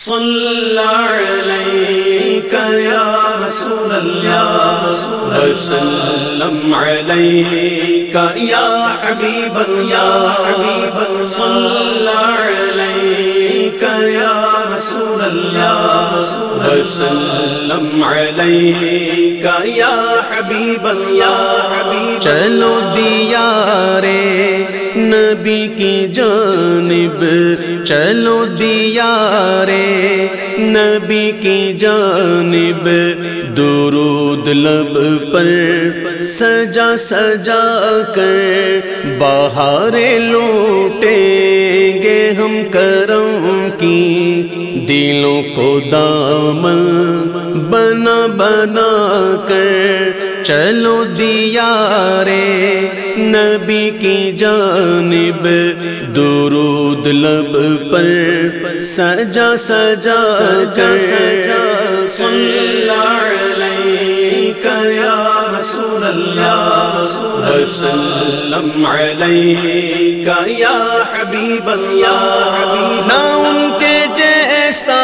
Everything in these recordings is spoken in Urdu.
صلی علیک یا رسول اللہ وسلم علیک یا حبیب اللہ صلی علیک یا رسول اللہ وسلم علیک یا حبیب اللہ چلو دیارے نبی کی جانب چلو دیارے نبی کی جانب درود لب پر سجا سجا کر بہاریں لوٹیں گے ہم کرم کی دلوں کو دامن بنا بنا کر چلو دیارے نبی کی جانب درود لب پر سجا سجا کر صلی علیک یا رسول اللہ وسلم علیک یا حبیب اللہ نہ ان کے جیسا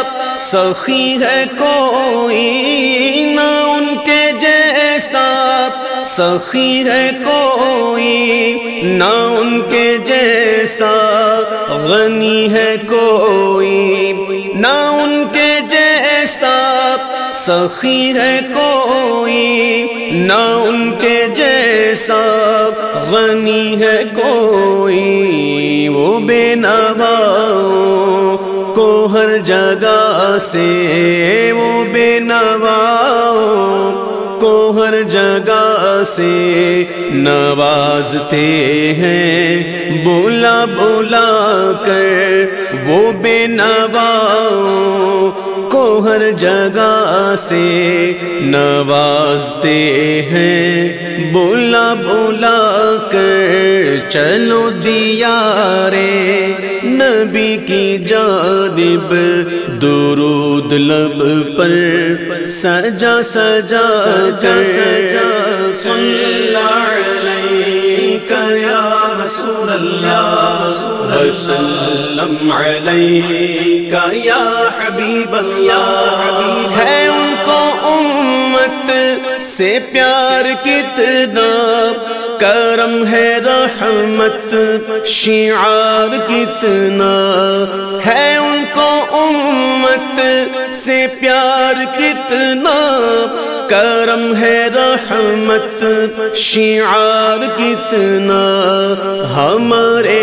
سخی ہے کوئی نہ ان کے جیسا سخی ہے کوئی نہ ان کے جیسا غنی ہے کوئی نہ ان کے جیسا سخی ہے کوئی نہ ان کے جیسا غنی ہے کوئی وہ بے نواؤں کو ہر جگہ سے وہ بے نواؤں کو ہر جگہ سے نوازتے ہیں بولا بولا کر وہ بے نواؤں کو ہر جگہ سے نوازتے ہیں بولا بولا کر چلو دیارے نبی کی جانب درود لب پر سجا سجا کر صلی علیک یا رسول اللہ وسلم علیک یا حبیب اللہ ہے ان کو امت سے پیار کتنا کرم ہے رحمت شعار کتنا ہے ان کو امت سے پیار کتنا کرم ہے رحمت شعار کتنا ہمارے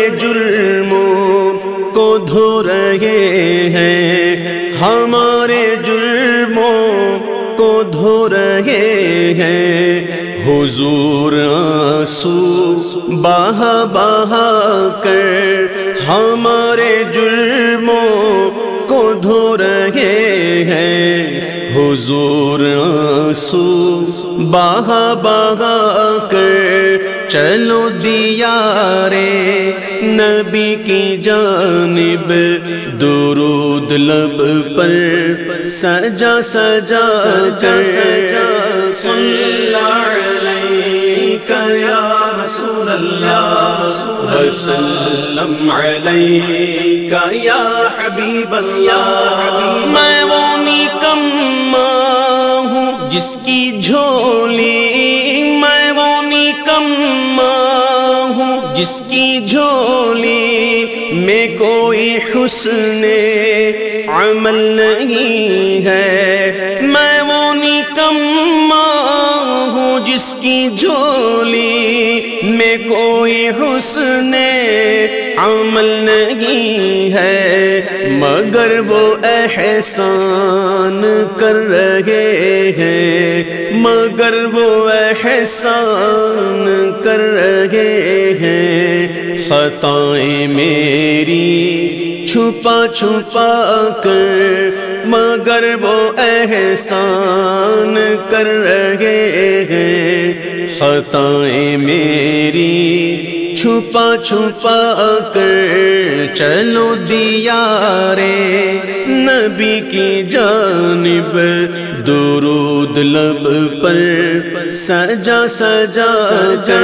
جرموں کو دھو رہے ہیں ہمارے جرموں کو دھو رہے ہیں حضور آنسو بہا بہا کر ہمارے جرموں کو دھو رہے ہیں حضور آنسو بہا بہا کر چلو دیارے نبی کی جانب درود لب پر سجا سجا کر صلی علیک یا رسول اللہ وسلم علیک یا حبیب اللہ میں وہ نکما ہوں جس کی جھولی میں وہ نکما ہوں جس کی جھولی میں کوئی حسن عمل نہیں ہے میں وہ نکما ہوں جس کی جھولی میں کوئی حسن عمل نہیں ہے مگر وہ احسان کر رہے ہیں مگر وہ احسان کر رہے ہیں خطائیں میری چھپا چھپا کر مگر وہ احسان کر رہے ہیں خطائیں میری چھپا چھپا کر چلو دیارے نبی کی جانب درود لب پر سجا سجا کر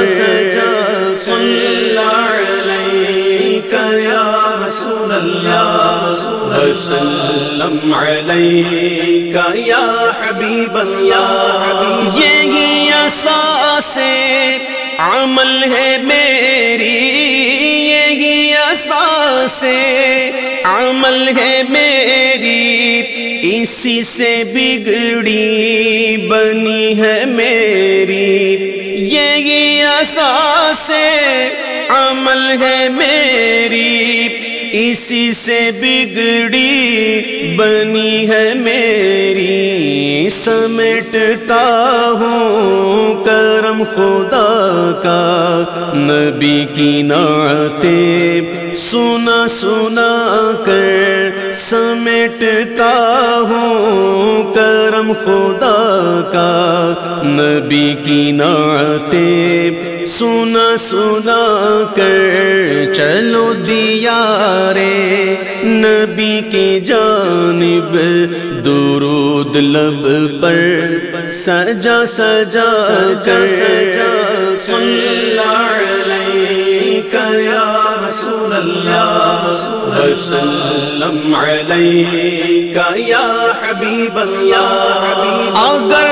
صلی علیک یا رسول اللہ وسلم علیکہ یا حبیب اللہ. یہی اساس عمل ہے میری، یہی اساس عمل ہے میری، اسی سے بگڑی بنی ہے میری. یہی اساس عمل ہے میری، اسی سے بگڑی بنی ہے میری. سمیٹتا ہوں کرم خدا کا، نبی کی نعتیں سنا سنا کر. سمیٹتا ہوں کرم خدا کا، نبی کی نعتیں سنا سنا کر. چلو دیارے نبی کی جانب درود لب پر سجا سجا کر. صلی اللہ علیکہ یا رسول اللہ، وسلم علیکہ یا حبیب اللہ. اگر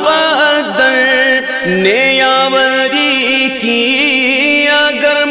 مقدر نے یاوری کی، اگر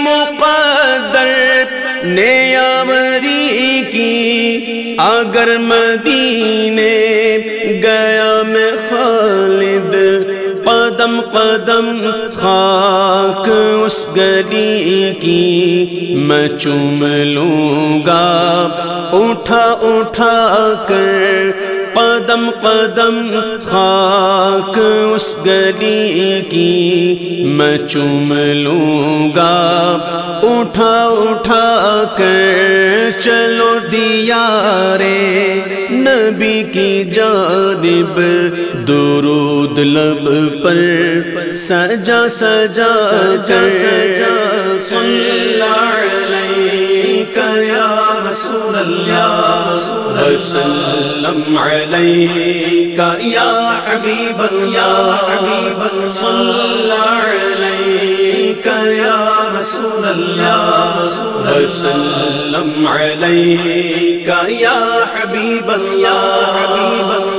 مقدر نے یاوری کی، اگر مدینے گیا میں خالد، قدم قدم خاک اس گلی کی میں چوم لوں گا اٹھا اٹھا کر. قدم قدم خاک اس گلی کی میں چوم لوں گا اٹھا اٹھا کر. چلو دیارے نبی کی جانب درود لب پر سجا سجا کر. صلی اللہ علیکہ یا رسول اللہ، وسلم علیکہ یا حبیب اللہ. صلی اللہ علیکہ یا رسول اللہ، وسلم علیکہ یا حبیب اللہ.